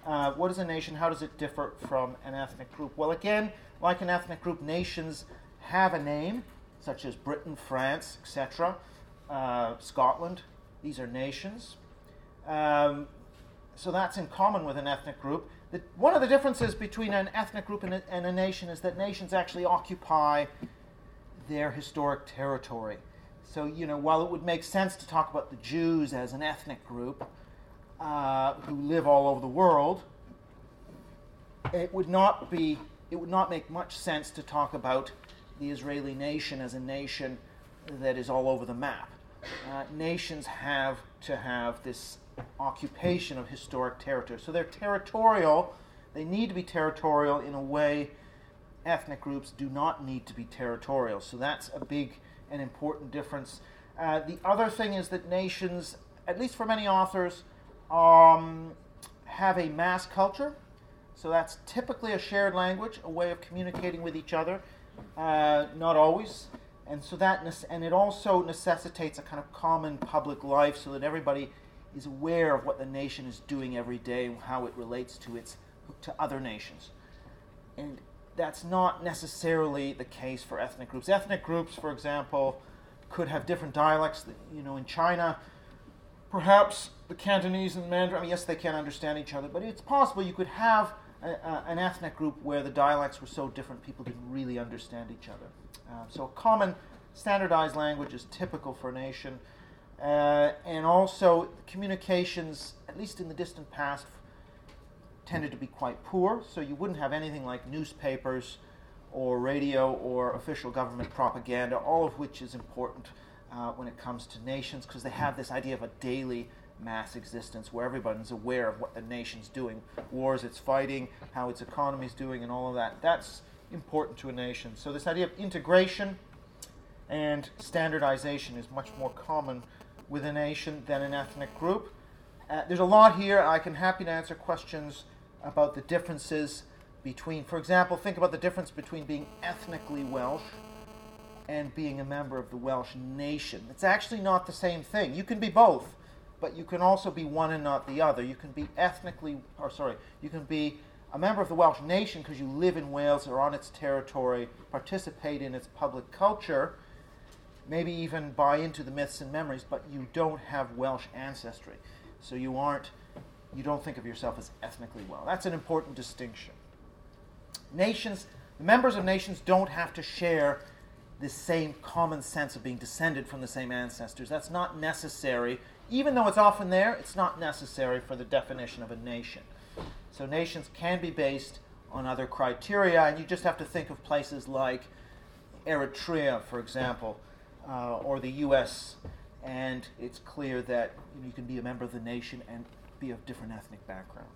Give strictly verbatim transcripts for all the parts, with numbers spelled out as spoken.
Uh, what is a nation? How does it differ from an ethnic group? Well, again, like an ethnic group, nations have a name, such as Britain, France, et cetera. Uh, Scotland, these are nations. Um, so that's in common with an ethnic group. The, one of the differences between an ethnic group and a, and a nation is that nations actually occupy their historic territory. So, you know, while it would make sense to talk about the Jews as an ethnic group uh, who live all over the world, it would not be, it would not make much sense to talk about the Israeli nation as a nation that is all over the map. Uh, nations have to have this occupation of historic territory. So they're territorial. They need to be territorial in a way ethnic groups do not need to be territorial. So that's a big and important difference. Uh, the other thing is that nations, at least for many authors, um, have a mass culture. So that's typically a shared language, a way of communicating with each other. Uh, not always. And so that, and it also necessitates a kind of common public life so that everybody is aware of what the nation is doing every day and how it relates to its to other nations. And that's not necessarily the case for ethnic groups. Ethnic groups, for example, could have different dialects. You know, in China, perhaps the Cantonese and Mandarin, I mean, yes, they can understand each other, but it's possible you could have a, a, an ethnic group where the dialects were so different people didn't really understand each other. Uh, so a common standardized language is typical for a nation. Uh, and also communications, at least in the distant past, tended to be quite poor, so you wouldn't have anything like newspapers or radio or official government propaganda, all of which is important uh, when it comes to nations, because they have this idea of a daily mass existence where everybody's aware of what the nation's doing, wars it's fighting, how its economy's doing, and all of that. That's important to a nation. So this idea of integration and standardization is much more common with a nation than an ethnic group. Uh, there's a lot here. I can happy to answer questions about the differences between, for example, think about the difference between being ethnically Welsh and being a member of the Welsh nation. It's actually not the same thing. You can be both, but you can also be one and not the other. You can be ethnically, or sorry, you can be a member of the Welsh nation because you live in Wales or on its territory, participate in its public culture, maybe even buy into the myths and memories, but you don't have Welsh ancestry. So you aren't, you don't think of yourself as ethnically Welsh. That's an important distinction. Nations, the members of nations don't have to share this same common sense of being descended from the same ancestors. That's not necessary. Even though it's often there, it's not necessary for the definition of a nation. So nations can be based on other criteria, and you just have to think of places like Eritrea, for example, uh, or the U S, and it's clear that you know, you can be a member of the nation and be of different ethnic background.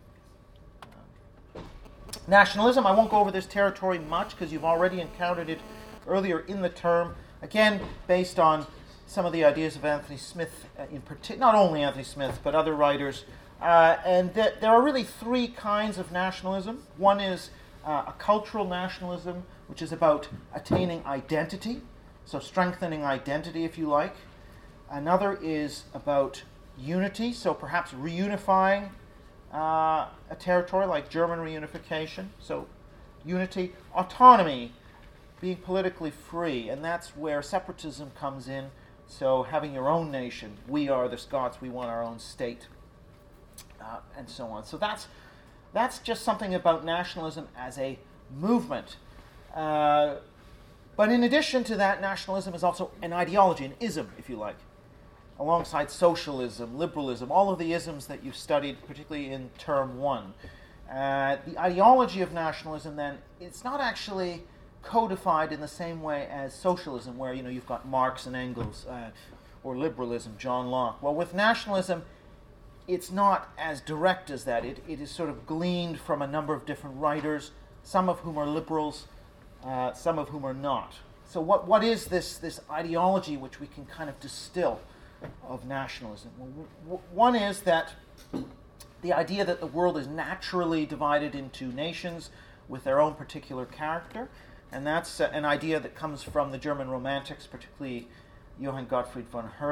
Um, nationalism, I won't go over this territory much because you've already encountered it earlier in the term, again, based on some of the ideas of Anthony Smith, uh, in partic- not only Anthony Smith, but other writers. Uh, and th- there are really three kinds of nationalism. One is uh, a cultural nationalism, which is about attaining identity, so strengthening identity, if you like. Another is about unity, so perhaps reunifying uh, a territory, like German reunification. So unity, autonomy, being politically free, and that's where separatism comes in. So having your own nation, we are the Scots, we want our own state, uh, and so on. So that's that's just something about nationalism as a movement. Uh, but in addition to that, nationalism is also an ideology, an ism, if you like, alongside socialism, liberalism, all of the isms that you've studied, particularly in term one. Uh, the ideology of nationalism, then, it's not actually codified in the same way as socialism, where you know you've got Marx and Engels, uh, or liberalism, John Locke. Well, with nationalism, it's not as direct as that. It, it is sort of gleaned from a number of different writers, some of whom are liberals, uh, some of whom are not. So what what is this this ideology which we can kind of distill of nationalism? Well, w- one is that the idea that the world is naturally divided into nations with their own particular character. And that's uh, an idea that comes from the German Romantics, particularly Johann Gottfried von Herder.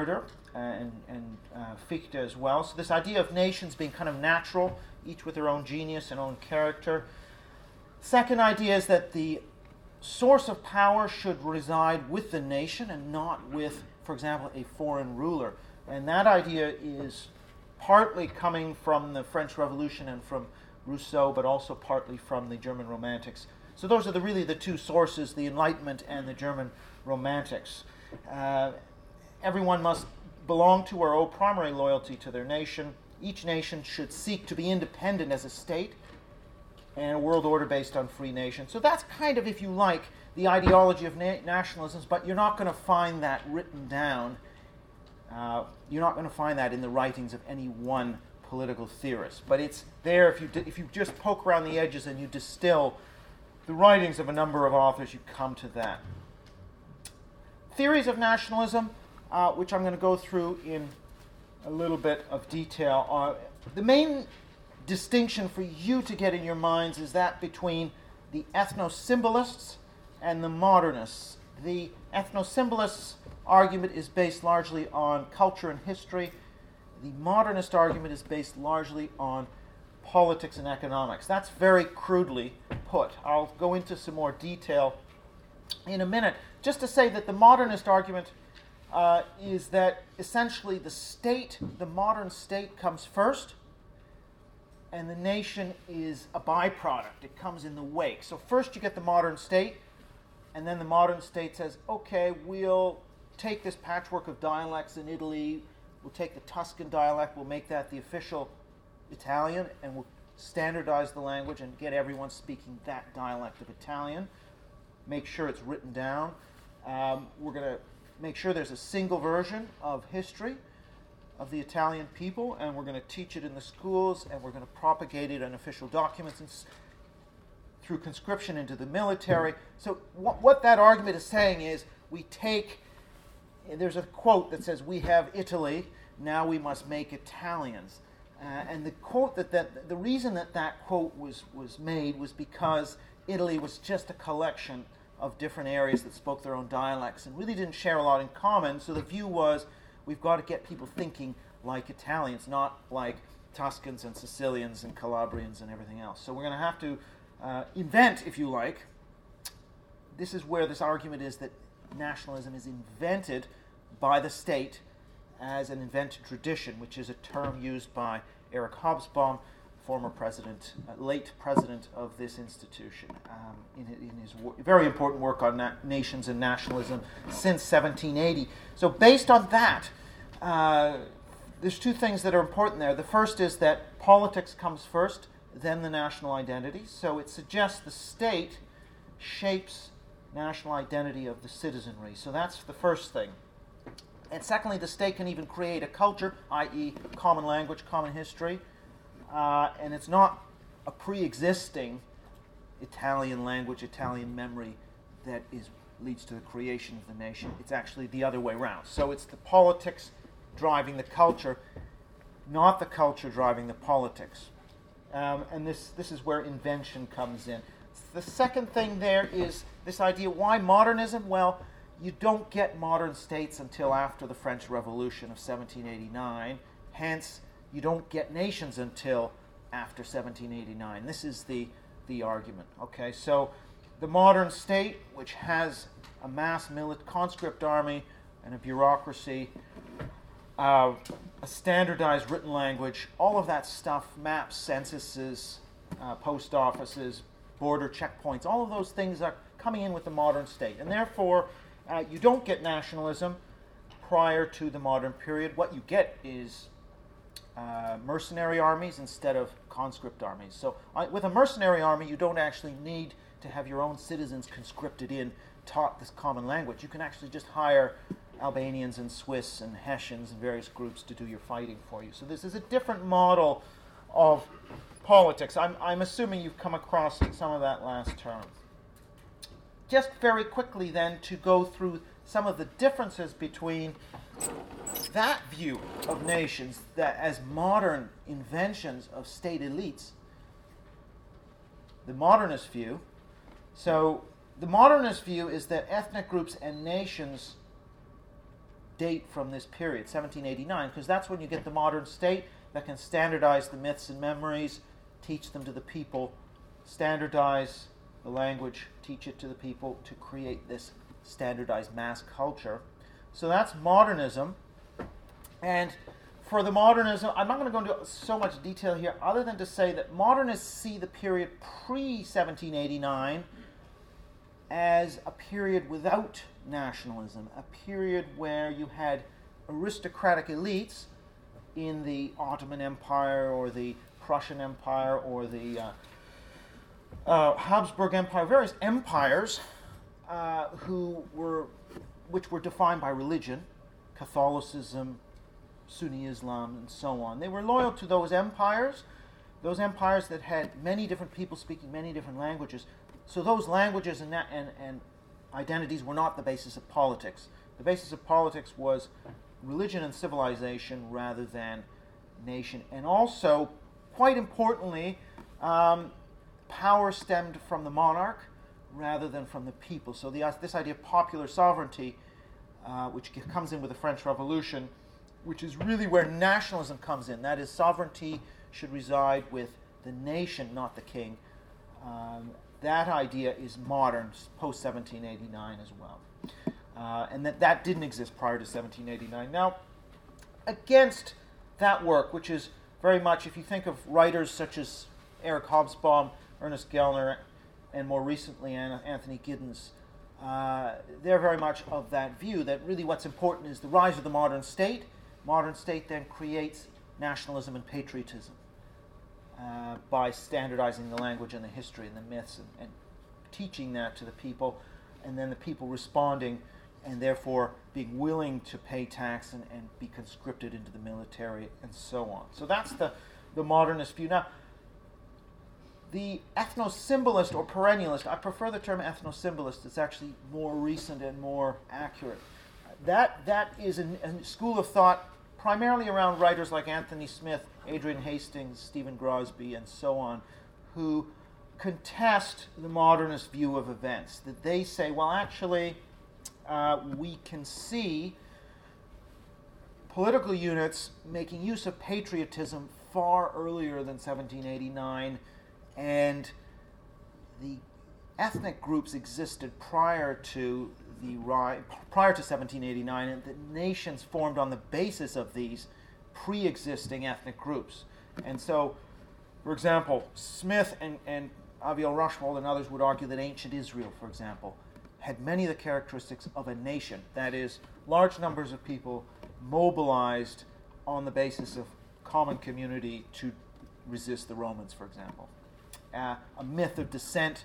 and, and uh, Fichte as well. So this idea of nations being kind of natural, each with their own genius and own character. Second idea is that the source of power should reside with the nation and not with, for example, a foreign ruler. And that idea is partly coming from the French Revolution and from Rousseau, but also partly from the German Romantics. So those are the, really the two sources, the Enlightenment and the German Romantics. Uh, everyone must belong to or owe primary loyalty to their nation. Each nation should seek to be independent as a state and a world order based on free nations. So that's kind of, if you like, the ideology of na- nationalisms, but you're not going to find that written down. Uh, you're not going to find that in the writings of any one political theorist. But it's there if you, di- if you just poke around the edges and you distill the writings of a number of authors, you come to that. Theories of nationalism, uh, which I'm going to go through in a little bit of detail. Uh, the main distinction for you to get in your minds is that between the ethno-symbolists and the modernists. The ethno-symbolists' argument is based largely on culture and history. The modernist argument is based largely on politics and economics. That's very crudely put. I'll go into some more detail in a minute. Just to say that the modernist argument uh, is that essentially the state, the modern state, comes first, and the nation is a byproduct. It comes in the wake. So first you get the modern state, and then the modern state says, okay, we'll take this patchwork of dialects in Italy, we'll take the Tuscan dialect, we'll make that the official Italian, and we'll standardize the language and get everyone speaking that dialect of Italian. Make sure it's written down. Um, we're going to make sure there's a single version of history of the Italian people, and we're going to teach it in the schools, and we're going to propagate it in official documents and s- through conscription into the military. So wh- what that argument is saying is we take, there's a quote that says, we have Italy, now we must make Italians. Uh, and the quote that, that the reason that that quote was, was made was because Italy was just a collection of different areas that spoke their own dialects and really didn't share a lot in common. So the view was, we've got to get people thinking like Italians, not like Tuscans and Sicilians and Calabrians and everything else. So we're going to have to uh, invent, if you like. This is where this argument is that nationalism is invented by the state as an invented tradition, which is a term used by Eric Hobsbawm, former president, uh, late president of this institution, um, in, in his wor- very important work on na- nations and nationalism since seventeen eighty. So based on that, uh, there's two things that are important there. The first is that politics comes first, then the national identity. So it suggests the state shapes national identity of the citizenry. So that's the first thing. And secondly, the state can even create a culture, that is common language, common history, uh, and it's not a pre-existing Italian language, Italian memory that is leads to the creation of the nation. It's actually the other way around. So it's the politics driving the culture, not the culture driving the politics. Um, and this, this is where invention comes in. The second thing there is this idea, why modernism? Well, you don't get modern states until after the French Revolution of seventeen eighty-nine. Hence, you don't get nations until after seventeen eighty-nine. This is the, the argument. Okay, so the modern state, which has a mass military conscript army and a bureaucracy, uh, a standardized written language, all of that stuff, maps, censuses, uh, post offices, border checkpoints, all of those things are coming in with the modern state. And therefore, uh, you don't get nationalism prior to the modern period. What you get is uh, mercenary armies instead of conscript armies. So uh, with a mercenary army, you don't actually need to have your own citizens conscripted in, taught this common language. You can actually just hire Albanians and Swiss and Hessians and various groups to do your fighting for you. So this is a different model of politics. I'm, I'm assuming you've come across some of that last term. Just very quickly then to go through some of the differences between that view of nations that as modern inventions of state elites, the modernist view. So the modernist view is that ethnic groups and nations date from this period, seventeen eighty-nine, because that's when you get the modern state that can standardize the myths and memories, teach them to the people, standardize the language, teach it to the people to create this standardized mass culture. So that's modernism. And for the modernism, I'm not going to go into so much detail here other than to say that modernists see the period pre-seventeen eighty-nine as a period without nationalism, a period where you had aristocratic elites in the Ottoman Empire or the Prussian Empire or the uh, uh, Habsburg Empire, various empires uh, who were, which were defined by religion, Catholicism, Sunni Islam, and so on. They were loyal to those empires, those empires that had many different people speaking many different languages. So those languages and, and, and identities were not the basis of politics. The basis of politics was religion and civilization rather than nation. And also, quite importantly, um, power stemmed from the monarch rather than from the people. So the, uh, this idea of popular sovereignty, uh, which comes in with the French Revolution, which is really where nationalism comes in. That is, sovereignty should reside with the nation, not the king. Um, that idea is modern, post-seventeen eighty-nine as well. Uh, and that, that didn't exist prior to seventeen eighty-nine. Now, against that work, which is very much, if you think of writers such as Eric Hobsbawm, Ernest Gellner, and more recently Anthony Giddens, uh, they're very much of that view that really what's important is the rise of the modern state. Modern state then creates nationalism and patriotism uh, by standardizing the language and the history and the myths and, and teaching that to the people, and then the people responding and therefore being willing to pay tax and, and be conscripted into the military and so on. So that's the, the modernist view. Now, the ethno-symbolist or perennialist, I prefer the term ethno-symbolist. It's actually more recent and more accurate. That, that is a, a school of thought primarily around writers like Anthony Smith, Adrian Hastings, Stephen Crosby, and so on, who contest the modernist view of events. That they say, well, actually, uh, we can see political units making use of patriotism far earlier than seventeen eighty-nine, and the ethnic groups existed prior to the ri- prior to seventeen eighty-nine, and the nations formed on the basis of these pre-existing ethnic groups. And so, for example, Smith and, and Aviel Rushmold and others would argue that ancient Israel, for example, had many of the characteristics of a nation. That is, large numbers of people mobilized on the basis of common community to resist the Romans, for example. Uh, a myth of descent,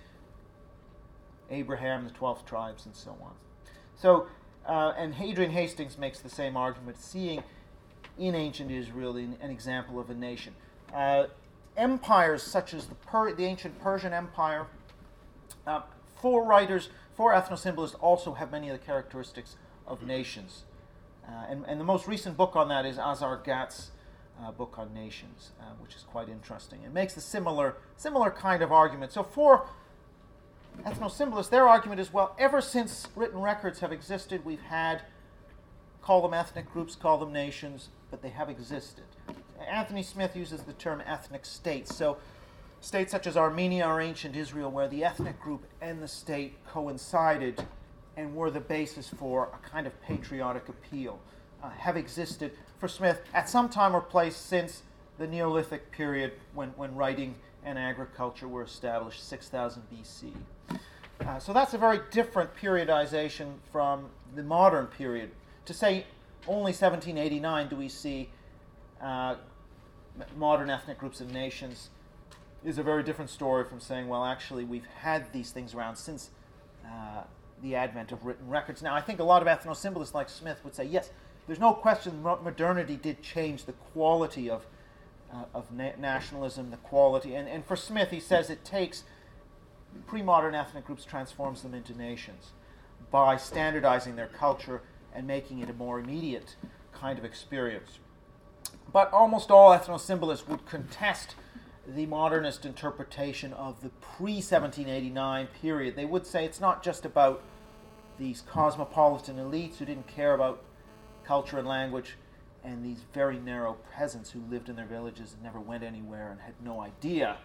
Abraham, the twelve tribes, and so on. So, uh, and Adrian Hastings makes the same argument, seeing in ancient Israel an, an example of a nation. Uh, empires such as the, per- the ancient Persian Empire, uh, four writers, four ethno-symbolists also have many of the characteristics of nations. Uh, and, and the most recent book on that is Azar Gat's uh, book on nations, uh, which is quite interesting. It makes a similar, similar kind of argument. So for ethno-symbolists, their argument is, well, ever since written records have existed, we've had, call them ethnic groups, call them nations, but they have existed. Anthony Smith uses the term ethnic states. So states such as Armenia or ancient Israel, where the ethnic group and the state coincided and were the basis for a kind of patriotic appeal, uh, have existed for Smith at some time or place since the Neolithic period when, when writing and agriculture were established, six thousand B C. Uh, so that's a very different periodization from the modern period. To say only seventeen eighty-nine do we see uh, modern ethnic groups and nations is a very different story from saying, well, actually, we've had these things around since uh, the advent of written records. Now, I think a lot of ethno-symbolists like Smith would say, yes, there's no question modernity did change the quality of uh, of na- nationalism, the quality. And, and for Smith, he says it takes pre-modern ethnic groups, transforms them into nations by standardizing their culture and making it a more immediate kind of experience. But almost all ethno-symbolists would contest the modernist interpretation of the pre-seventeen eighty-nine period. They would say it's not just about these cosmopolitan elites who didn't care about culture and language, and these very narrow peasants who lived in their villages and never went anywhere and had no idea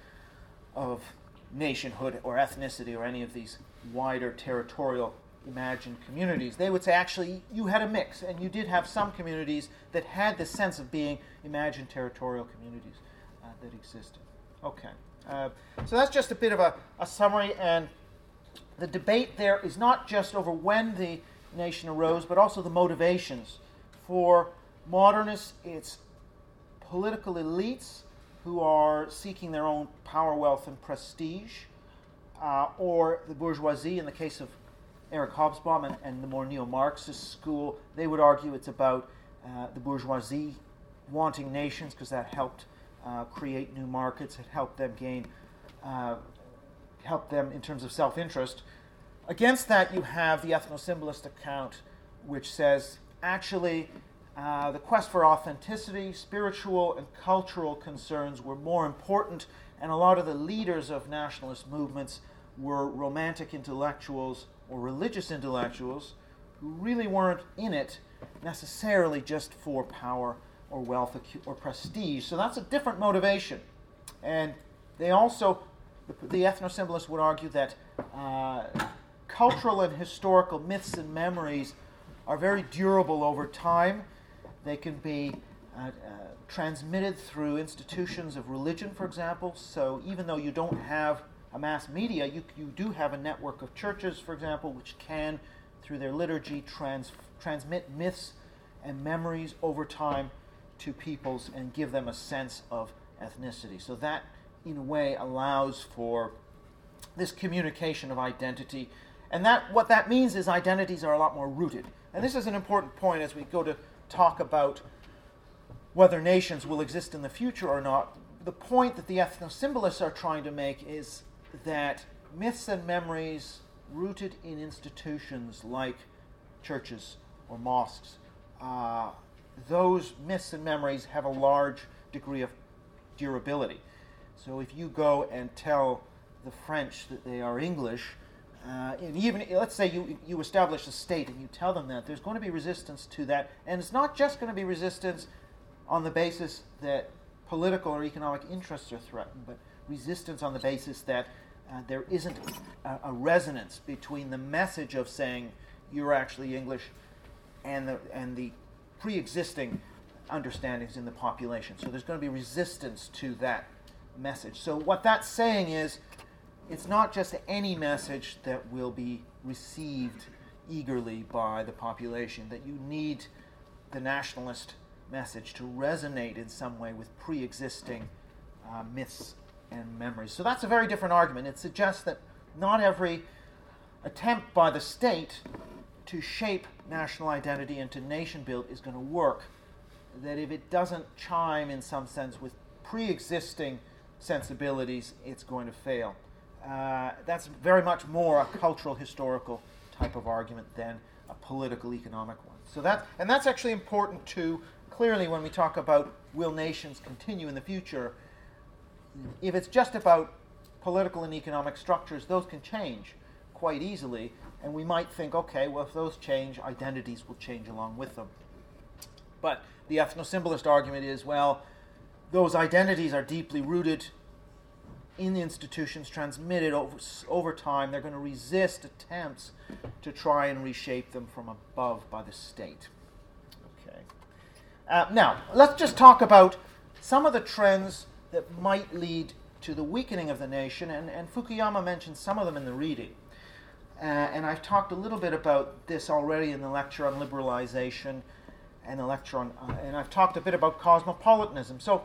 of nationhood or ethnicity or any of these wider territorial imagined communities. They would say, actually, you had a mix, and you did have some communities that had this sense of being imagined territorial communities uh, that existed. Okay. Uh, so that's just a bit of a, a summary, and the debate there is not just over when the nation arose, but also the motivations. For modernists, it's political elites who are seeking their own power, wealth, and prestige, uh, or the bourgeoisie. In the case of Eric Hobsbawm and, and the more neo-Marxist school, they would argue it's about uh, the bourgeoisie wanting nations because that helped uh, create new markets, it helped them gain, uh, helped them in terms of self-interest. Against that, you have the ethno-symbolist account, which says, actually, uh, the quest for authenticity, spiritual and cultural concerns were more important, and a lot of the leaders of nationalist movements were romantic intellectuals or religious intellectuals who really weren't in it necessarily just for power or wealth or prestige. So that's a different motivation. And they also, the, the ethno-symbolists would argue that uh, cultural and historical myths and memories are very durable over time. They can be uh, uh, transmitted through institutions of religion, for example. So even though you don't have a mass media, you, you do have a network of churches, for example, which can, through their liturgy, trans, transmit myths and memories over time to peoples and give them a sense of ethnicity. So that, in a way, allows for this communication of identity. And that what that means is identities are a lot more rooted. And this is an important point as we go to talk about whether nations will exist in the future or not. The point that the ethno-symbolists are trying to make is that myths and memories rooted in institutions like churches or mosques, uh, those myths and memories have a large degree of durability. So if you go and tell the French that they are English, uh, and even, let's say you, you establish a state and you tell them that, there's going to be resistance to that. And it's not just going to be resistance on the basis that political or economic interests are threatened, but resistance on the basis that uh, there isn't a, a resonance between the message of saying you're actually English and the, and the pre-existing understandings in the population. So there's going to be resistance to that message. So what that's saying is it's not just any message that will be received eagerly by the population, that you need the nationalist message to resonate in some way with pre-existing uh, myths and memories. So that's a very different argument. It suggests that not every attempt by the state to shape national identity and to nation build is going to work. That if it doesn't chime in some sense with pre-existing sensibilities, it's going to fail. Uh, that's very much more a cultural, historical type of argument than a political, economic one. So that, and that's actually important too. Clearly, when we talk about will nations continue in the future, if it's just about political and economic structures, those can change quite easily, and we might think, okay, well, if those change, identities will change along with them. But the ethno-symbolist argument is, well, those identities are deeply rooted in the institutions, transmitted over, over time. They're going to resist attempts to try and reshape them from above by the state. Okay. Uh, now, let's just talk about some of the trends that might lead to the weakening of the nation, and, and Fukuyama mentioned some of them in the reading. Uh, and I've talked a little bit about this already in the lecture on liberalization and the lecture on, uh, and I've talked a bit about cosmopolitanism. So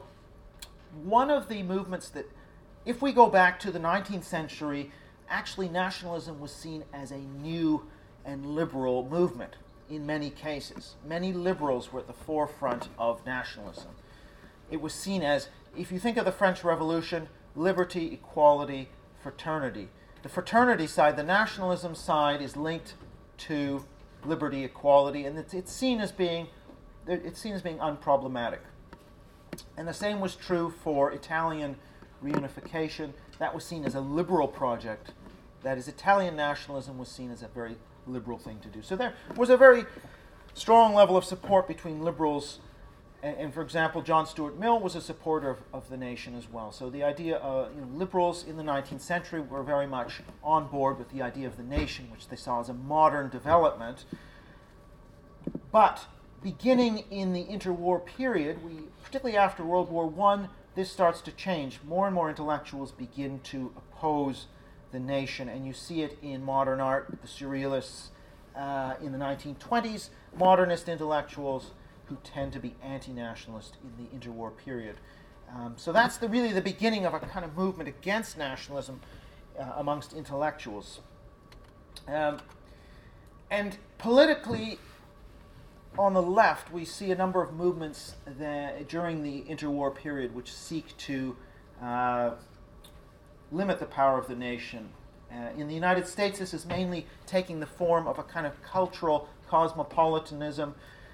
one of the movements that, if we go back to the nineteenth century, actually nationalism was seen as a new and liberal movement in many cases. Many liberals were at the forefront of nationalism. It was seen as, if you think of the French Revolution, liberty, equality, fraternity. The fraternity side, the nationalism side, is linked to liberty, equality, and it's, it's seen as being it's seen as being unproblematic. And the same was true for Italian reunification. That was seen as a liberal project. That is, Italian nationalism was seen as a very liberal thing to do. So there was a very strong level of support between liberals and, and for example, John Stuart Mill was a supporter of, of the nation as well. So the idea of you know, liberals in the nineteenth century were very much on board with the idea of the nation, which they saw as a modern development. But beginning in the interwar period, we, particularly after World War One, this starts to change. More and more intellectuals begin to oppose the nation, and you see it in modern art, the Surrealists uh, in the nineteen twenties, modernist intellectuals who tend to be anti-nationalist in the interwar period. Um, so that's the, really the beginning of a kind of movement against nationalism uh, amongst intellectuals. Um, and politically, on the left, we see a number of movements that, during the interwar period which seek to uh, limit the power of the nation. Uh, in the United States, this is mainly taking the form of a kind of cultural cosmopolitanism.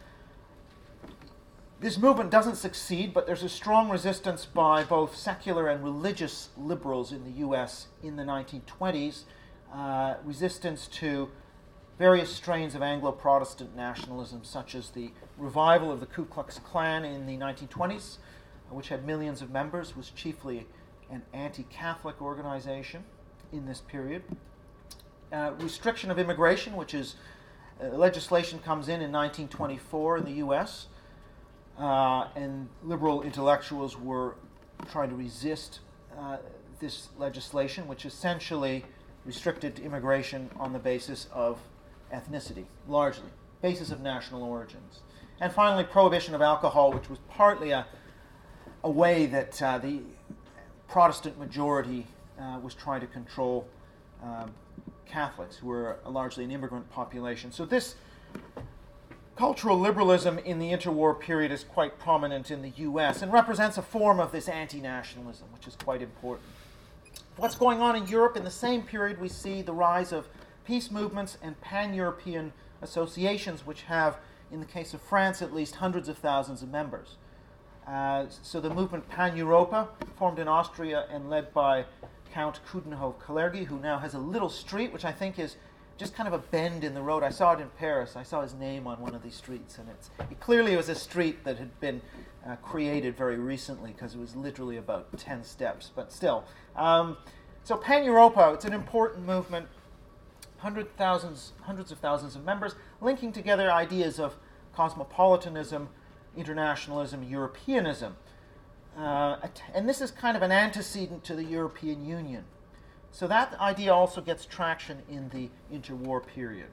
This movement doesn't succeed, but there's a strong resistance by both secular and religious liberals in the U S in the nineteen twenties, uh, resistance to various strains of Anglo-Protestant nationalism, such as the revival of the Ku Klux Klan in the nineteen twenties, which had millions of members, was chiefly an anti-Catholic organization in this period. Uh, restriction of immigration, which is uh, legislation comes in in nineteen twenty-four in the U S, uh, and liberal intellectuals were trying to resist uh, this legislation, which essentially restricted immigration on the basis of ethnicity, largely, basis of national origins. And finally, prohibition of alcohol, which was partly a, a way that uh, the Protestant majority uh, was trying to control um, Catholics, who were largely an immigrant population. So this cultural liberalism in the interwar period is quite prominent in the U S and represents a form of this anti-nationalism, which is quite important. What's going on in Europe? In the same period, we see the rise of peace movements and pan-European associations, which have, in the case of France at least, hundreds of thousands of members. Uh, so the movement Pan-Europa, formed in Austria and led by Count Coudenhove-Kalergi, who now has a little street, which I think is just kind of a bend in the road. I saw it in Paris. I saw his name on one of these streets, and it's it clearly was a street that had been uh, created very recently, because it was literally about ten steps, but still. Um, so Pan-Europa, it's an important movement, hundred thousands, hundreds of thousands of members, linking together ideas of cosmopolitanism, internationalism, Europeanism. Uh, and this is kind of an antecedent to the European Union. So that idea also gets traction in the interwar period.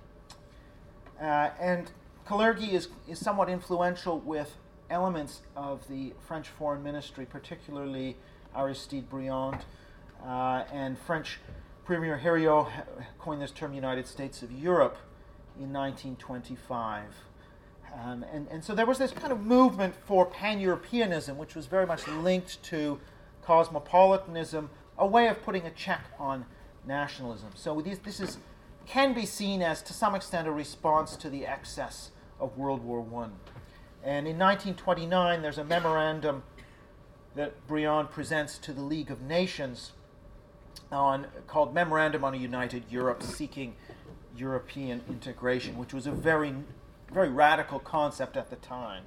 Uh, and Kalergi is, is somewhat influential with elements of the French foreign ministry, particularly Aristide Briand, uh, and French Premier Herriot coined this term United States of Europe in nineteen twenty-five. Um, and, and so there was this kind of movement for pan-Europeanism, which was very much linked to cosmopolitanism, a way of putting a check on nationalism. So this, this is, can be seen as, to some extent, a response to the excess of World War One. And in nineteen twenty-nine, there's a memorandum that Briand presents to the League of Nations on, called Memorandum on a United Europe Seeking European Integration, which was a very, very radical concept at the time.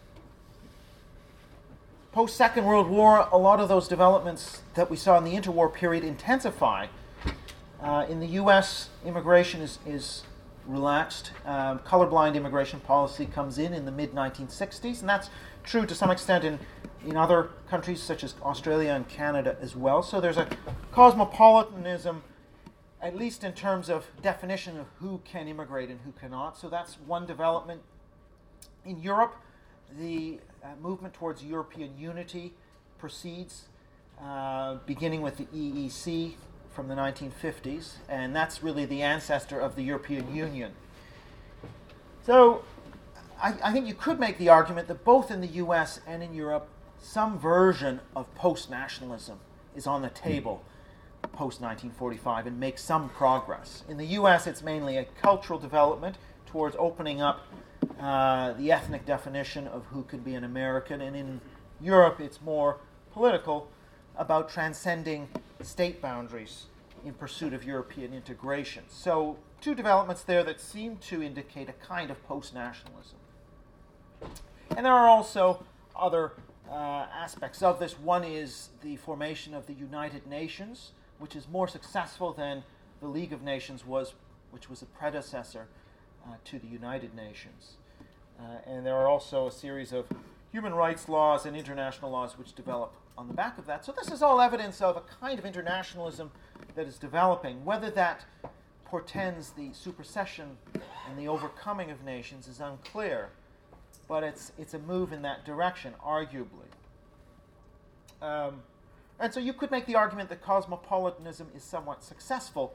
Post-Second World War, a lot of those developments that we saw in the interwar period intensify. Uh, in the U S, immigration is, is relaxed. Um, colorblind immigration policy comes in in the mid nineteen sixties, and that's true to some extent in, in other countries such as Australia and Canada as well. So there's a cosmopolitanism, at least in terms of definition of who can immigrate and who cannot. So that's one development. In Europe, the uh, movement towards European unity proceeds, uh, beginning with the E E C from the nineteen fifties, and that's really the ancestor of the European Union. So I, I think you could make the argument that both in the U S and in Europe, some version of post-nationalism is on the table post nineteen forty-five and make some progress. In the U S, it's mainly a cultural development towards opening up uh, the ethnic definition of who could be an American, and in Europe, it's more political, about transcending state boundaries in pursuit of European integration. So two developments there that seem to indicate a kind of post-nationalism. And there are also other uh, aspects of this. One is the formation of the United Nations, which is more successful than the League of Nations was, which was a predecessor uh, to the United Nations. Uh, and there are also a series of human rights laws and international laws which develop on the back of that. So this is all evidence of a kind of internationalism that is developing. Whether that portends the supersession and the overcoming of nations is unclear, but it's it's a move in that direction, arguably. Um, and so you could make the argument that cosmopolitanism is somewhat successful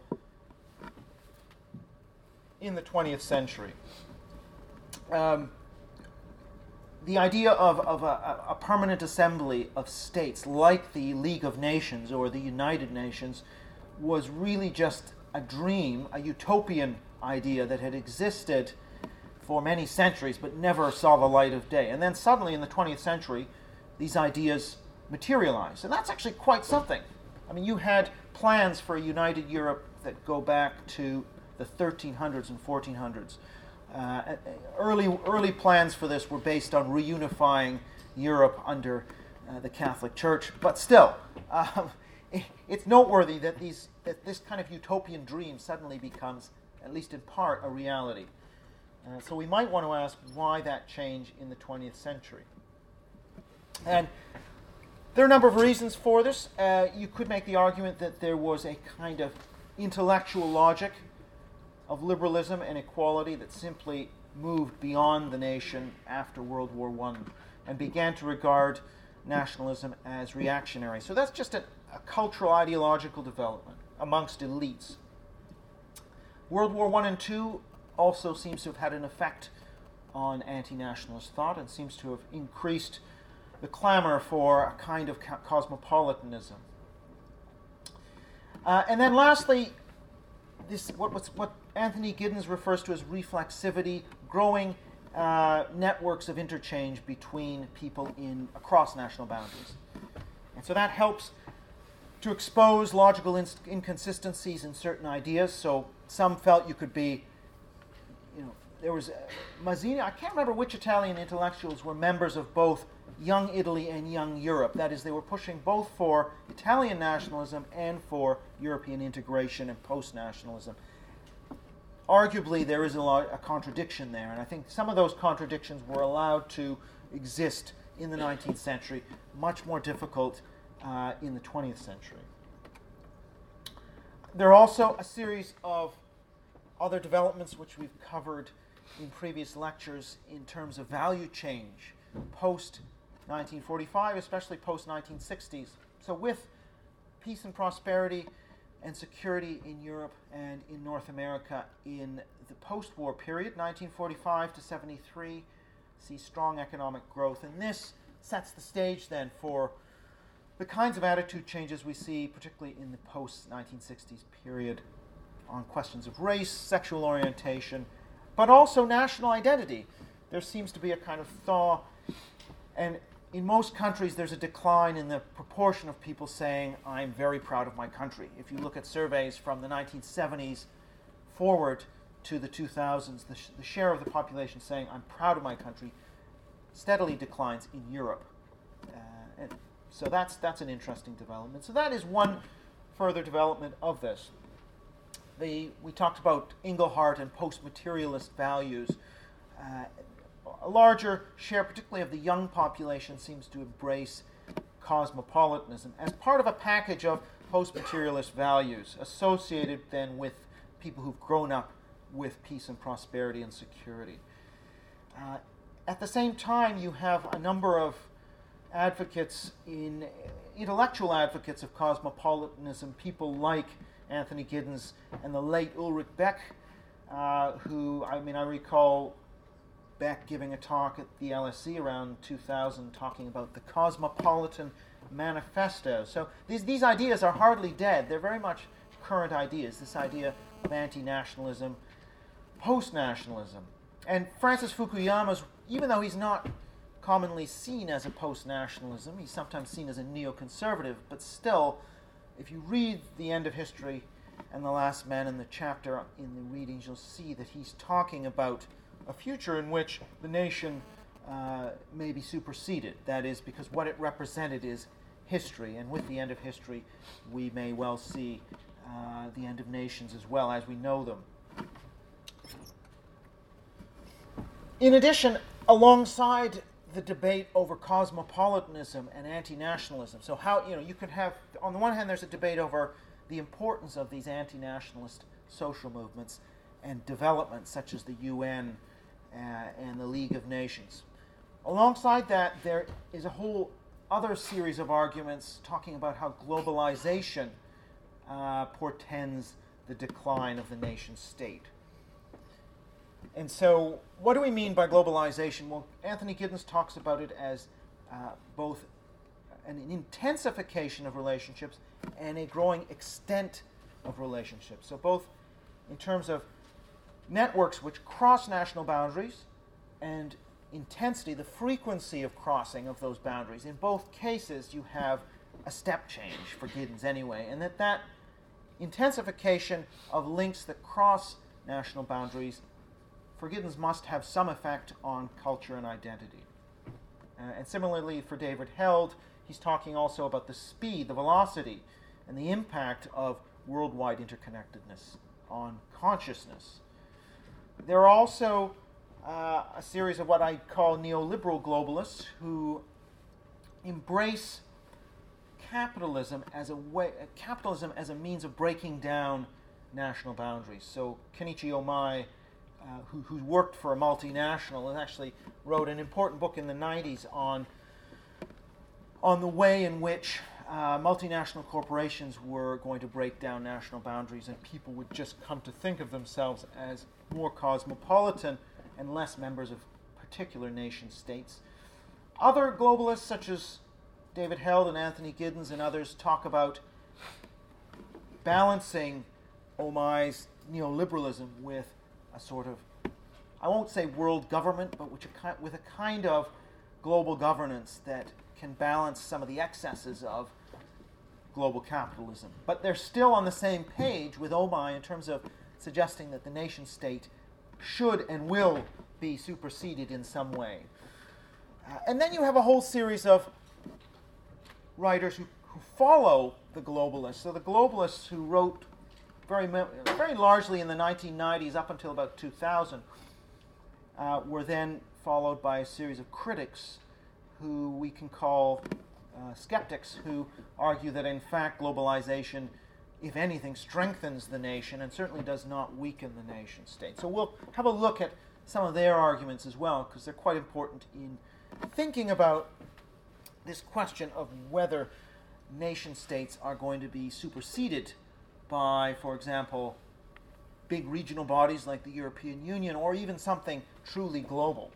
in the twentieth century. Um, the idea of, of a, a permanent assembly of states like the League of Nations or the United Nations was really just a dream, a utopian idea that had existed for many centuries but never saw the light of day. And then suddenly in the twentieth century, these ideas materialized. And that's actually quite something. I mean, you had plans for a united Europe that go back to the thirteen hundreds and fourteen hundreds. Uh, early early plans for this were based on reunifying Europe under uh, the Catholic Church, but still, um, it, it's noteworthy that these that this kind of utopian dream suddenly becomes, at least in part, a reality. Uh, so we might want to ask why that change in the twentieth century. And there are a number of reasons for this. Uh, you could make the argument that there was a kind of intellectual logic of liberalism and equality that simply moved beyond the nation after World War One and began to regard nationalism as reactionary. So that's just a, a cultural ideological development amongst elites. World War One and Two also seems to have had an effect on anti-nationalist thought and seems to have increased the clamor for a kind of co- cosmopolitanism. Uh, and then lastly, this what, what's, what Anthony Giddens refers to as reflexivity, growing uh, networks of interchange between people in across national boundaries. And so that helps to expose logical in- inconsistencies in certain ideas. So some felt you could be, you know, there was uh, Mazzini, I can't remember which Italian intellectuals were members of both Young Italy and Young Europe. That is, they were pushing both for Italian nationalism and for European integration and post-nationalism. Arguably, there is a, lot, a contradiction there, and I think some of those contradictions were allowed to exist in the nineteenth century, much more difficult uh, in the twentieth century. There are also a series of other developments which we've covered in previous lectures in terms of value change post nineteen forty-five, especially post nineteen sixties. So with peace and prosperity and security in Europe and in North America in the post-war period, nineteen forty-five to seventy-three, see strong economic growth. And this sets the stage then for the kinds of attitude changes we see, particularly in the post-nineteen sixties period, on questions of race, sexual orientation, but also national identity. There seems to be a kind of thaw, and in most countries there's a decline in the proportion of people saying, I'm very proud of my country. If you look at surveys from the nineteen seventies forward to the two thousands, the, sh- the share of the population saying, I'm proud of my country, steadily declines in Europe. Uh, and so that's, that's an interesting development. So that is one further development of this. The, we talked about Engelhardt and post-materialist values. Uh, a larger share, particularly of the young population, seems to embrace cosmopolitanism as part of a package of post-materialist values associated then with people who've grown up with peace and prosperity and security. Uh, at the same time, you have a number of advocates, in intellectual advocates of cosmopolitanism, people like Anthony Giddens and the late Ulrich Beck, uh, who, I mean, I recall Beck giving a talk at the L S E around two thousand talking about the Cosmopolitan Manifesto. So these, these ideas are hardly dead. They're very much current ideas, this idea of anti-nationalism, post-nationalism. And Francis Fukuyama's, even though he's not commonly seen as a post-nationalism, he's sometimes seen as a neoconservative, but still, if you read The End of History and the last man in the chapter in the readings, you'll see that he's talking about a future in which the nation uh, may be superseded. That is, because what it represented is history, and with the end of history, we may well see uh, the end of nations as well as we know them. In addition, alongside the debate over cosmopolitanism and anti-nationalism, so how, you know, you could have, on the one hand, there's a debate over the importance of these anti-nationalist social movements and developments such as the U N uh, and the League of Nations. Alongside that, there is a whole other series of arguments talking about how globalization uh, portends the decline of the nation state. And so, what do we mean by globalization? Well, Anthony Giddens talks about it as uh, both an intensification of relationships and a growing extent of relationships. So both in terms of networks which cross national boundaries and intensity, the frequency of crossing of those boundaries. In both cases, you have a step change for Giddens anyway, and that that intensification of links that cross national boundaries for Giddens must have some effect on culture and identity. Uh, and similarly for David Held, he's talking also about the speed, the velocity, and the impact of worldwide interconnectedness on consciousness. There are also uh, a series of what I call neoliberal globalists who embrace capitalism as a way, uh, capitalism as a means of breaking down national boundaries. So Kenichi Omai, uh, who, who worked for a multinational and actually wrote an important book in the nineties on on the way in which uh, multinational corporations were going to break down national boundaries, and people would just come to think of themselves as more cosmopolitan and less members of particular nation states. Other globalists, such as David Held and Anthony Giddens and others, talk about balancing Omai's neoliberalism with a sort of, I won't say world government, but which a, with a kind of global governance that can balance some of the excesses of global capitalism. But they're still on the same page with Omai in terms of suggesting that the nation state should and will be superseded in some way. Uh, and then you have a whole series of writers who, who follow the globalists. So the globalists who wrote very, very largely in the nineteen nineties up until about two thousand uh, were then followed by a series of critics who we can call uh, skeptics, who argue that in fact globalization, if anything, strengthens the nation and certainly does not weaken the nation state. So we'll have a look at some of their arguments as well, because they're quite important in thinking about this question of whether nation states are going to be superseded by, for example, big regional bodies like the European Union, or even something truly global.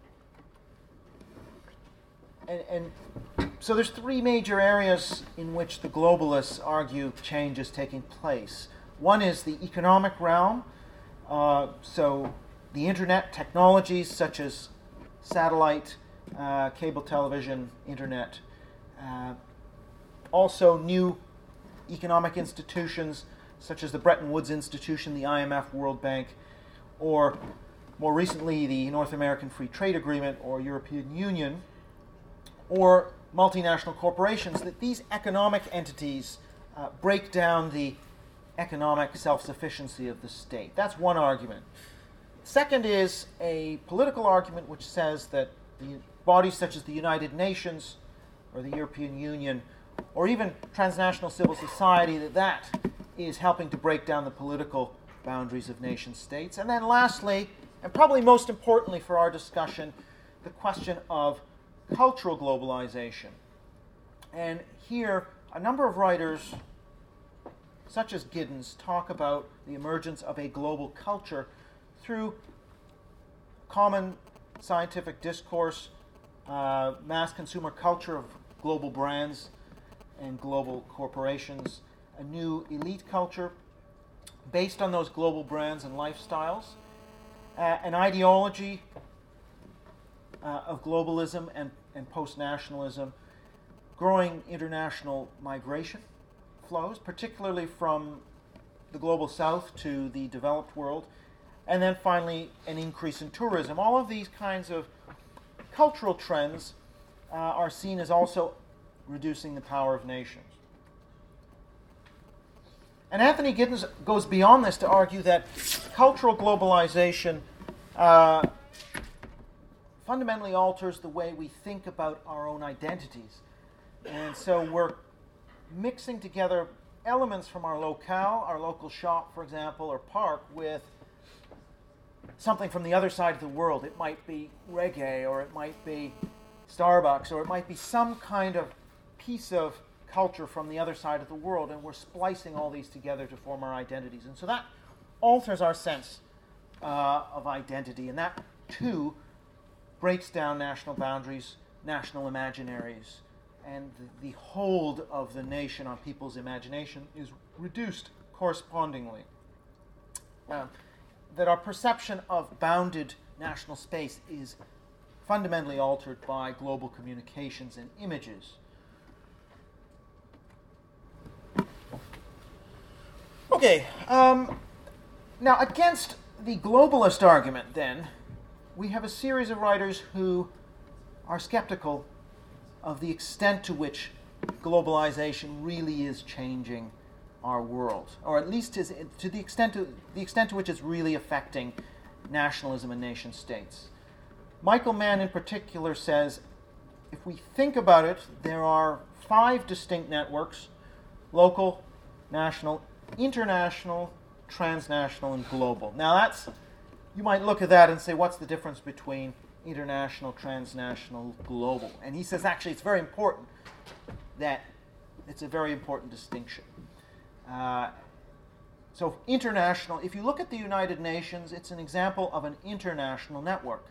And, and so there's three major areas in which the globalists argue change is taking place. One is the economic realm, uh, so the internet technologies such as satellite, uh, cable television, internet, uh, also new economic institutions such as the Bretton Woods Institution, the I M F, World Bank, or more recently the North American Free Trade Agreement or European Union, or multinational corporations, that these economic entities uh, break down the economic self-sufficiency of the state. That's one argument. Second is a political argument which says that the bodies such as the United Nations or the European Union or even transnational civil society, that that is helping to break down the political boundaries of nation states. And then lastly, and probably most importantly for our discussion, the question of cultural globalization. And here, a number of writers, such as Giddens, talk about the emergence of a global culture through common scientific discourse, uh, mass consumer culture of global brands and global corporations, a new elite culture based on those global brands and lifestyles, uh, an ideology uh, of globalism and, and post-nationalism, growing international migration flows, particularly from the global south to the developed world, and then finally an increase in tourism. All of these kinds of cultural trends uh, are seen as also reducing the power of nations. And Anthony Giddens goes beyond this to argue that cultural globalization uh, fundamentally alters the way we think about our own identities. And so we're mixing together elements from our locale, our local shop, for example, or park, with something from the other side of the world. It might be reggae, or it might be Starbucks, or it might be some kind of piece of culture from the other side of the world, and we're splicing all these together to form our identities. And so that alters our sense uh, of identity, and that, too, breaks down national boundaries, national imaginaries, and the, the hold of the nation on people's imagination is reduced correspondingly. Uh, that our perception of bounded national space is fundamentally altered by global communications and images. Okay, um, now against the globalist argument, then, we have a series of writers who are skeptical of the extent to which globalization really is changing our world, or at least is, to the extent to the extent to which it's really affecting nationalism and nation states. Michael Mann, in particular, says, if we think about it, there are five distinct networks: local, national, international, transnational, and global. Now, that's, you might look at that and say, what's the difference between international, transnational, global? And he says, actually, it's very important that it's a very important distinction. Uh, so international, if you look at the United Nations, it's an example of an international network.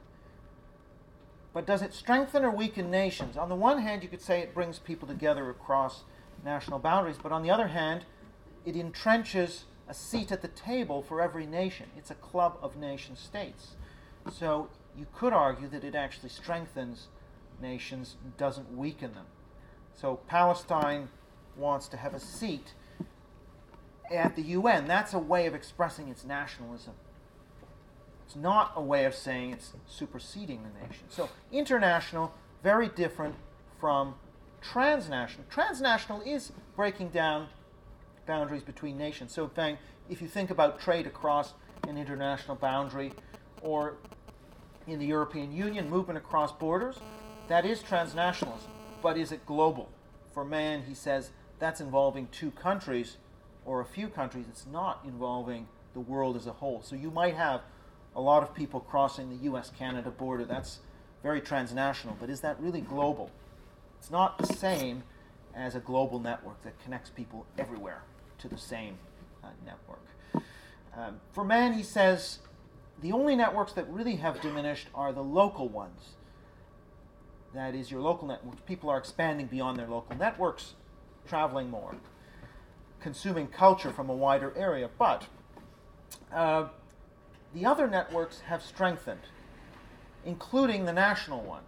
But does it strengthen or weaken nations? On the one hand, you could say it brings people together across national boundaries, but on the other hand, it entrenches a seat at the table for every nation. It's a club of nation states. So you could argue that it actually strengthens nations, doesn't weaken them. So Palestine wants to have a seat at the U N. That's a way of expressing its nationalism. It's not a way of saying it's superseding the nation. So international, very different from transnational. Transnational is breaking down boundaries between nations. So in fact, if you think about trade across an international boundary, or in the European Union, movement across borders, that is transnationalism. But is it global? For Mann, he says, that's involving two countries or a few countries. It's not involving the world as a whole. So you might have a lot of people crossing the U S Canada border. That's very transnational. But is that really global? It's not the same as a global network that connects people everywhere to the same uh, network. Um, for Mann, he says, the only networks that really have diminished are the local ones. That is, your local networks. People are expanding beyond their local networks, traveling more, consuming culture from a wider area. But uh, the other networks have strengthened, including the national one.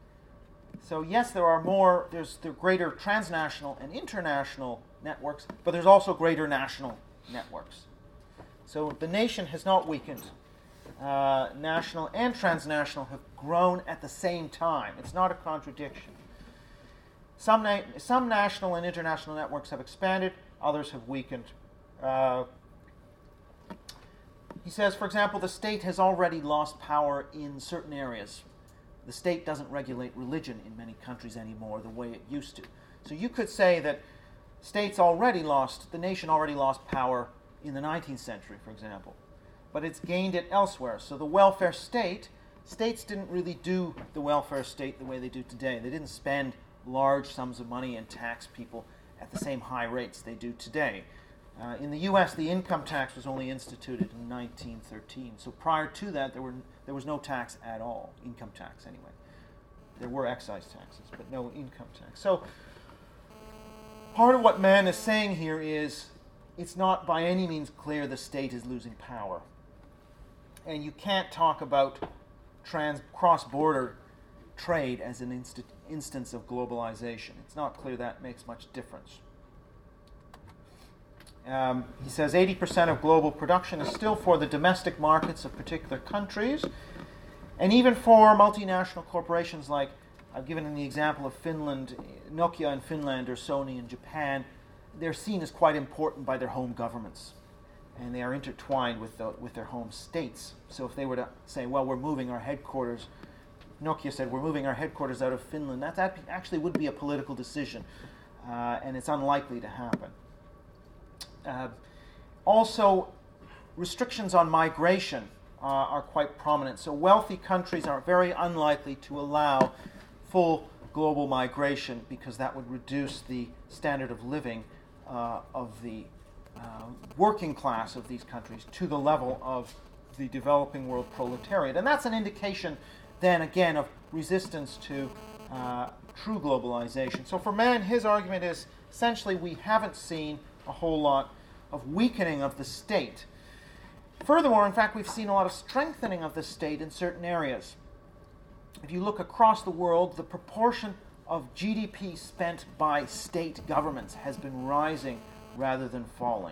So yes, there are more, there's there are greater transnational and international networks, but there's also greater national networks. So the nation has not weakened. Uh, national and transnational have grown at the same time. It's not a contradiction. Some, na- some national and international networks have expanded, others have weakened. Uh, he says, for example, the state has already lost power in certain areas. The state doesn't regulate religion in many countries anymore the way it used to. So you could say that states already lost, the nation already lost power in the nineteenth century, for example. But it's gained it elsewhere. So the welfare state, states didn't really do the welfare state the way they do today. They didn't spend large sums of money and tax people at the same high rates they do today. Uh, in the U S, the income tax was only instituted in nineteen thirteen. So prior to that, there were there was no tax at all, income tax anyway. There were excise taxes, but no income tax. So part of what Mann is saying here is it's not by any means clear the state is losing power. And you can't talk about trans cross-border trade as an inst- instance of globalization. It's not clear that makes much difference. Um, he says eighty percent of global production is still for the domestic markets of particular countries. And even for multinational corporations like, I've given in the example of Finland, Nokia in Finland or Sony in Japan, they're seen as quite important by their home governments. And they are intertwined with, the, with their home states. So if they were to say, well, we're moving our headquarters, Nokia said, we're moving our headquarters out of Finland, that, that actually would be a political decision. Uh, and it's unlikely to happen. Uh, also, restrictions on migration uh, are quite prominent. So wealthy countries are very unlikely to allow full global migration because that would reduce the standard of living uh, of the uh, working class of these countries to the level of the developing world proletariat. And that's an indication then again of resistance to uh, true globalization. So for Mann, his argument is essentially we haven't seen a whole lot of weakening of the state. Furthermore, in fact, we've seen a lot of strengthening of the state in certain areas. If you look across the world, the proportion of G D P spent by state governments has been rising rather than falling.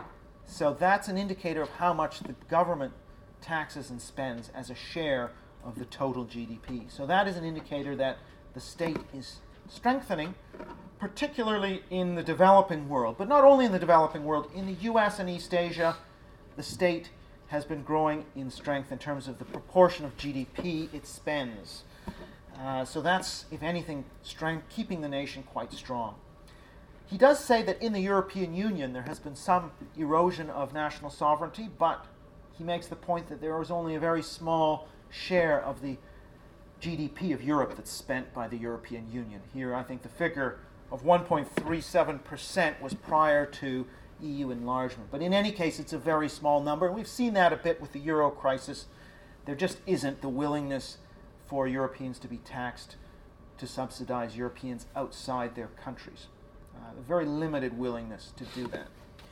So that's an indicator of how much the government taxes and spends as a share of the total G D P. So that is an indicator that the state is strengthening, particularly in the developing world. But not only in the developing world, in the U S and East Asia, the state has been growing in strength in terms of the proportion of G D P it spends. Uh, so that's, if anything, strength, keeping the nation quite strong. He does say that in the European Union there has been some erosion of national sovereignty, but he makes the point that there is only a very small share of the G D P of Europe that's spent by the European Union. Here, I think the figure of one point three seven percent was prior to E U enlargement. But in any case, it's a very small number. And we've seen that a bit with the euro crisis. There just isn't the willingness for Europeans to be taxed to subsidize Europeans outside their countries. Uh, a very limited willingness to do that.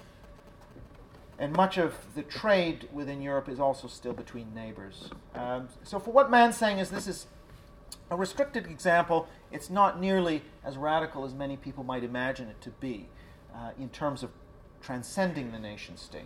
And much of the trade within Europe is also still between neighbors. Um, so for what Mann's saying is this is a restricted example. It's not nearly as radical as many people might imagine it to be uh, in terms of transcending the nation state.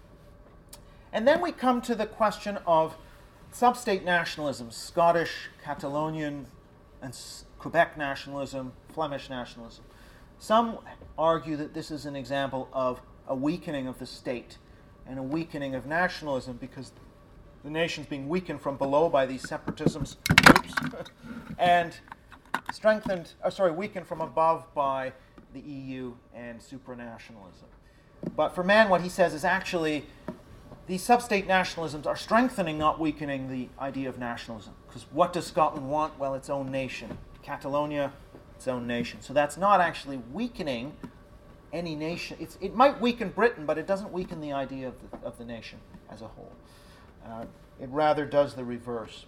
And then we come to the question of sub-state nationalism, Scottish, Catalonian, and S- Quebec nationalism, Flemish nationalism. Some argue that this is an example of a weakening of the state and a weakening of nationalism because the nation's being weakened from below by these separatisms, oops, and strengthened, oh, sorry, weakened from above by the E U and supranationalism. But for Mann, what he says is actually these sub-state nationalisms are strengthening, not weakening the idea of nationalism. Because what does Scotland want? Well, its own nation. Catalonia, its own nation. So that's not actually weakening any nation. It's, it might weaken Britain, but it doesn't weaken the idea of the, of the nation as a whole. Uh, it rather does the reverse.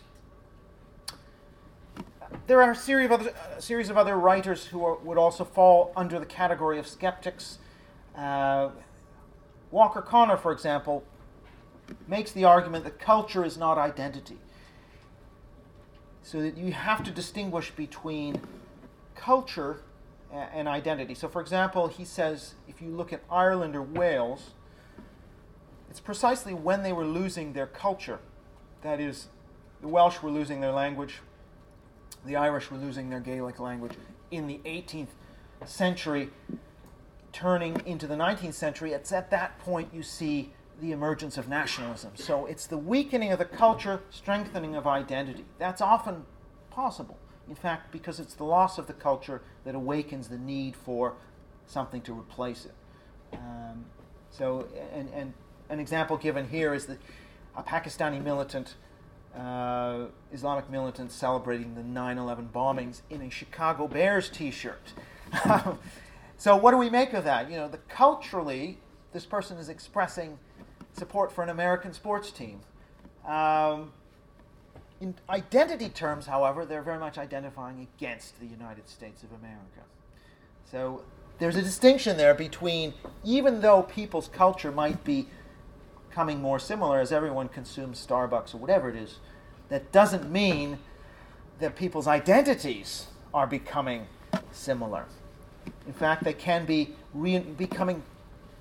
There are a series of other, a series of other writers who are, would also fall under the category of skeptics. Uh, Walker Connor, for example, makes the argument that culture is not identity. So that you have to distinguish between culture and identity. So, for example, he says if you look at Ireland or Wales, it's precisely when they were losing their culture. That is, the Welsh were losing their language, the Irish were losing their Gaelic language in the eighteenth century, turning into the nineteenth century. It's at that point you see the emergence of nationalism. So it's the weakening of the culture, strengthening of identity. That's often possible. In fact, because it's the loss of the culture that awakens the need for something to replace it. Um, so, and, and an example given here is that a Pakistani militant, uh, Islamic militant, celebrating the nine eleven bombings in a Chicago Bears t-shirt. So what do we make of that? You know, the culturally, this person is expressing support for an American sports team. Um, in identity terms, however, they're very much identifying against the United States of America. So there's a distinction there between, even though people's culture might be becoming more similar as everyone consumes Starbucks or whatever it is, that doesn't mean that people's identities are becoming similar. In fact, they can be re- becoming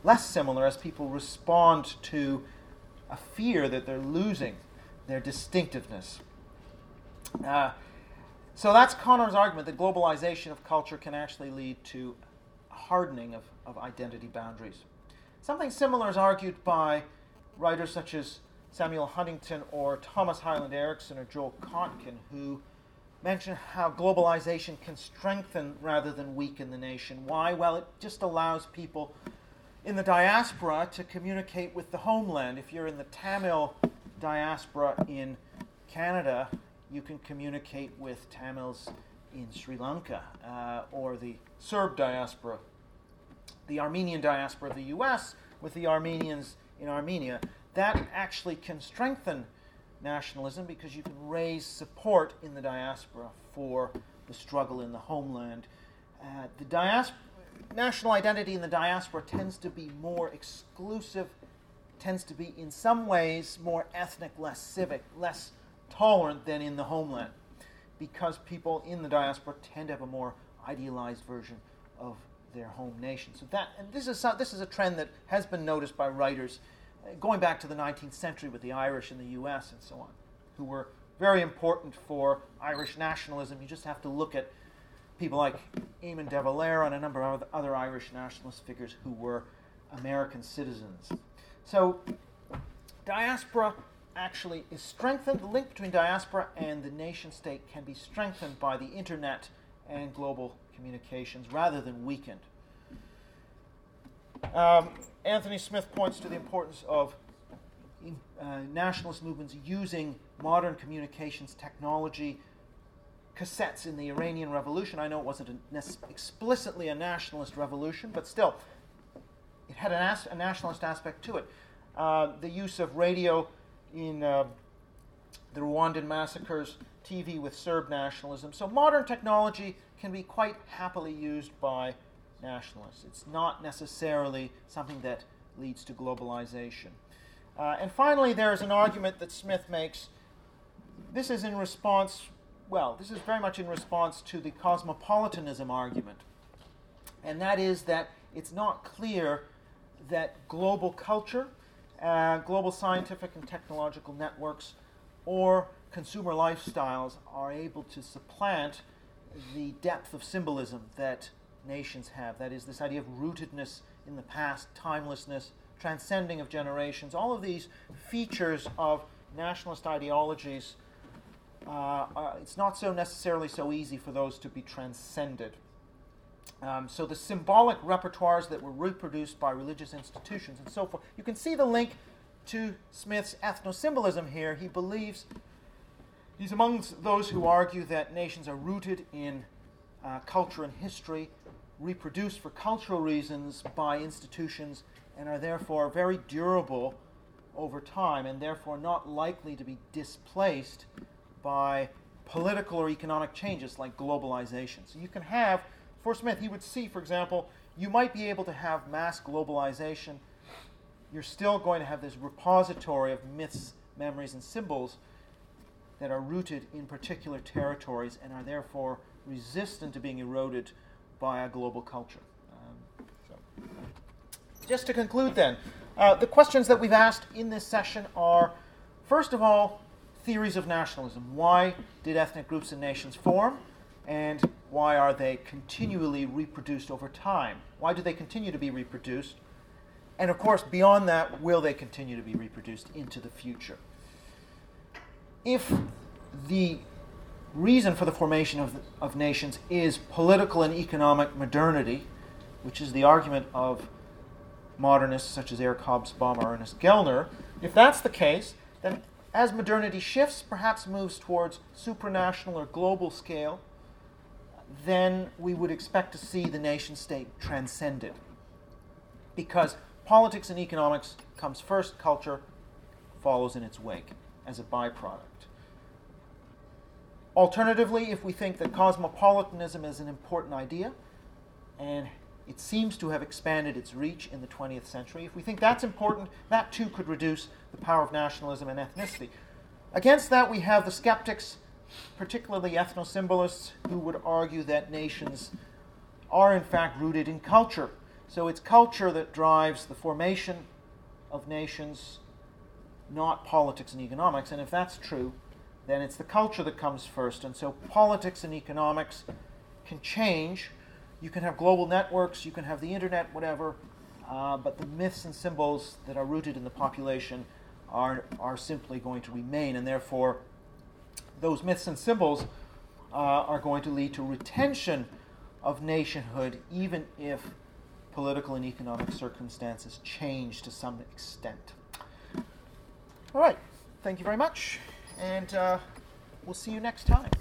less similar as people respond to a fear that they're losing their distinctiveness. Uh, so that's Connor's argument that globalization of culture can actually lead to a hardening of, of identity boundaries. Something similar is argued by writers such as Samuel Huntington or Thomas Hyland Erickson or Joel Kotkin, who mention how globalization can strengthen rather than weaken the nation. Why? Well, it just allows people in the diaspora to communicate with the homeland. If you're in the Tamil diaspora in Canada, you can communicate with Tamils in Sri Lanka, uh, or the Serb diaspora, the Armenian diaspora of the U S with the Armenians in Armenia. That actually can strengthen nationalism because you can raise support in the diaspora for the struggle in the homeland. Uh, the diaspora, national identity in the diaspora tends to be more exclusive, tends to be in some ways more ethnic, less civic, less tolerant than in the homeland, because people in the diaspora tend to have a more idealized version of their home nation. So that, and this is this is a trend that has been noticed by writers uh, going back to the nineteenth century with the Irish in the U S and so on, who were very important for Irish nationalism. You just have to look at people like Eamon de Valera and a number of other Irish nationalist figures who were American citizens. So diaspora actually is strengthened. The link between diaspora and the nation state can be strengthened by the internet and global communications rather than weakened. Um, Anthony Smith points to the importance of uh, nationalist movements using modern communications technology. Cassettes in the Iranian Revolution, I know it wasn't a, explicitly a nationalist revolution, but still, it had an as, a nationalist aspect to it. Uh, the use of radio in uh, the Rwandan massacres, T V with Serb nationalism. So modern technology can be quite happily used by nationalists. It's not necessarily something that leads to globalization. Uh, and finally, there is an argument that Smith makes. This is in response, well, this is very much in response to the cosmopolitanism argument. And that is that it's not clear that global culture, uh, global scientific and technological networks, or consumer lifestyles are able to supplant the depth of symbolism that nations have. That is, this idea of rootedness in the past, timelessness, transcending of generations. All of these features of nationalist ideologies, uh, are, it's not so necessarily so easy for those to be transcended. Um, so the symbolic repertoires that were reproduced by religious institutions and so forth, you can see the link to Smith's ethno-symbolism here. He believes, he's amongst those who argue that nations are rooted in uh, culture and history, reproduced for cultural reasons by institutions, and are therefore very durable over time, and therefore not likely to be displaced by political or economic changes like globalization. So you can have, for Smith, he would see, for example, you might be able to have mass globalization. You're still going to have this repository of myths, memories, and symbols that are rooted in particular territories and are therefore resistant to being eroded by a global culture. Um, so. Just to conclude then, uh, the questions that we've asked in this session are, first of all, theories of nationalism. Why did ethnic groups and nations form? And why are they continually reproduced over time? Why do they continue to be reproduced? And of course, beyond that, will they continue to be reproduced into the future? If the reason for the formation of, the, of nations is political and economic modernity, which is the argument of modernists such as Eric Hobsbawm or Ernest Gellner, if that's the case, then as modernity shifts, perhaps moves towards supranational or global scale, then we would expect to see the nation-state transcended. Because politics and economics comes first, culture follows in its wake as a byproduct. Alternatively, if we think that cosmopolitanism is an important idea, and it seems to have expanded its reach in the twentieth century, if we think that's important, that too could reduce the power of nationalism and ethnicity. Against that, we have the skeptics, particularly ethno-symbolists, who would argue that nations are in fact rooted in culture, So it's culture that drives the formation of nations, not politics and economics. And if that's true, then it's the culture that comes first. And so politics and economics can change. You can have global networks, you can have the internet, whatever, uh, but the myths and symbols that are rooted in the population are, are simply going to remain. And therefore, those myths and symbols uh, are going to lead to retention of nationhood, even if political and economic circumstances change to some extent. All right, thank you very much, and uh, we'll see you next time.